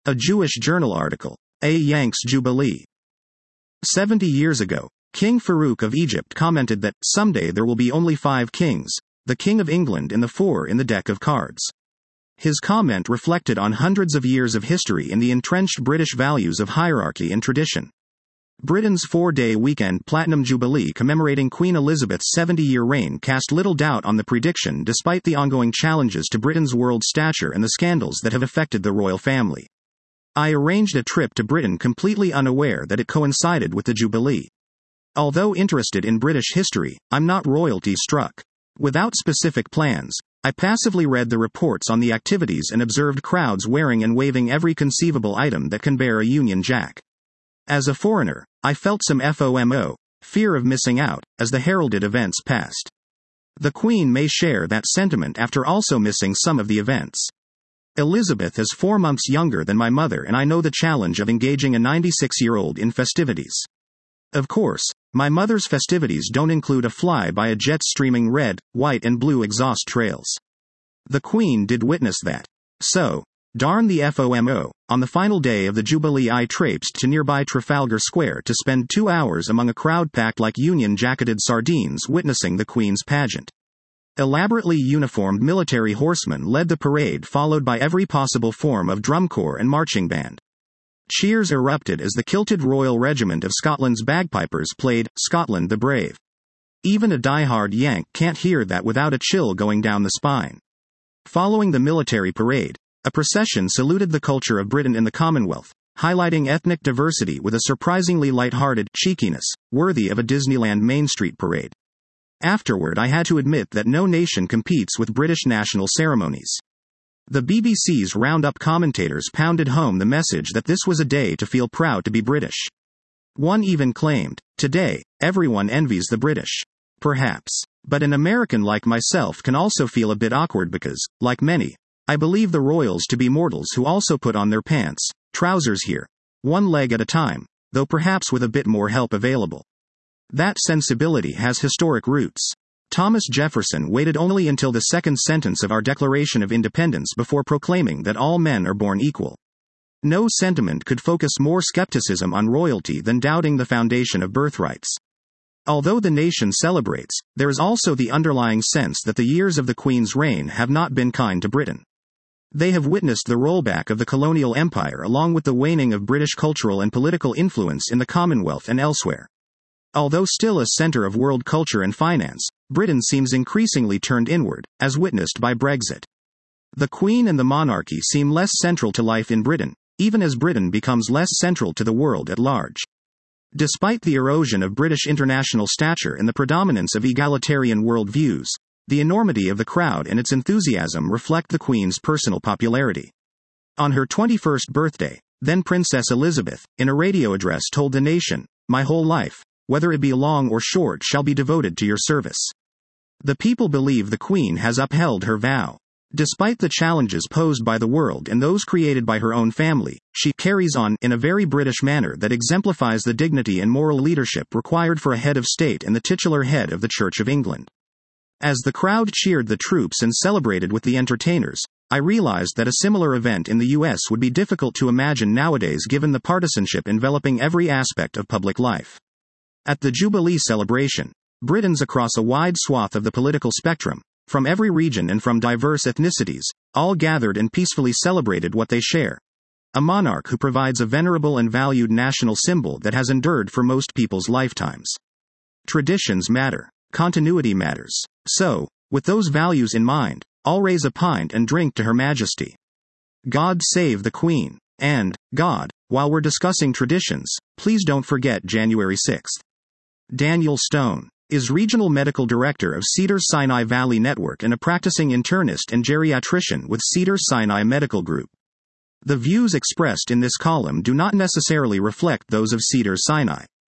A Jewish Journal article. A Yanks Jubilee. 70 years ago, King Farouk of Egypt commented that, "Someday there will be only 5 kings, the King of England and the 4 in the deck of cards." His comment reflected on hundreds of years of history in the entrenched British values of hierarchy and tradition. Britain's 4-day weekend Platinum Jubilee commemorating Queen Elizabeth's 70-year reign cast little doubt on the prediction despite the ongoing challenges to Britain's world stature and the scandals that have affected the royal family. I arranged a trip to Britain completely unaware that it coincided with the Jubilee. Although interested in British history, I'm not royalty struck. Without specific plans, I passively read the reports on the activities and observed crowds wearing and waving every conceivable item that can bear a Union Jack. As a foreigner, I felt some FOMO, fear of missing out, as the heralded events passed. The Queen may share that sentiment after also missing some of the events. Elizabeth is 4 months younger than my mother, and I know the challenge of engaging a 96-year-old in festivities. Of course, my mother's festivities don't include a fly by a jet streaming red, white and blue exhaust trails. The Queen did witness that. So, darn the FOMO, on the final day of the Jubilee I traipsed to nearby Trafalgar Square to spend 2 hours among a crowd packed like Union-jacketed sardines witnessing the Queen's pageant. Elaborately uniformed military horsemen led the parade, followed by every possible form of drum corps and marching band. Cheers erupted as the kilted Royal Regiment of Scotland's bagpipers played "Scotland the Brave." Even a die-hard Yank can't hear that without a chill going down the spine. Following the military parade, a procession saluted the culture of Britain in the Commonwealth, highlighting ethnic diversity with a surprisingly light-hearted cheekiness, worthy of a Disneyland Main Street parade. Afterward, I had to admit that no nation competes with British national ceremonies. The BBC's roundup commentators pounded home the message that this was a day to feel proud to be British. One even claimed, "Today, everyone envies the British." Perhaps. But an American like myself can also feel a bit awkward because, like many, I believe the royals to be mortals who also put on their pants, trousers here, one leg at a time, though perhaps with a bit more help available. That sensibility has historic roots. Thomas Jefferson waited only until the second sentence of our Declaration of Independence before proclaiming that all men are born equal. No sentiment could focus more skepticism on royalty than doubting the foundation of birthrights. Although the nation celebrates, there is also the underlying sense that the years of the Queen's reign have not been kind to Britain. They have witnessed the rollback of the colonial empire along with the waning of British cultural and political influence in the Commonwealth and elsewhere. Although still a center of world culture and finance, Britain seems increasingly turned inward, as witnessed by Brexit. The Queen and the monarchy seem less central to life in Britain, even as Britain becomes less central to the world at large. Despite the erosion of British international stature and the predominance of egalitarian worldviews, the enormity of the crowd and its enthusiasm reflect the Queen's personal popularity. On her 21st birthday, then Princess Elizabeth, in a radio address told the nation, "My whole life, whether it be long or short, shall be devoted to your service." The people believe the Queen has upheld her vow. Despite the challenges posed by the world and those created by her own family, she carries on in a very British manner that exemplifies the dignity and moral leadership required for a head of state and the titular head of the Church of England. As the crowd cheered the troops and celebrated with the entertainers, I realized that a similar event in the US would be difficult to imagine nowadays given the partisanship enveloping every aspect of public life. At the Jubilee celebration, Britons across a wide swath of the political spectrum, from every region and from diverse ethnicities, all gathered and peacefully celebrated what they share. A monarch who provides a venerable and valued national symbol that has endured for most people's lifetimes. Traditions matter. Continuity matters. So, with those values in mind, I'll raise a pint and drink to Her Majesty. God save the Queen. And, God, while we're discussing traditions, please don't forget January 6th. Daniel Stone is Regional Medical Director of Cedars-Sinai Valley Network and a practicing internist and geriatrician with Cedars-Sinai Medical Group. The views expressed in this column do not necessarily reflect those of Cedars-Sinai.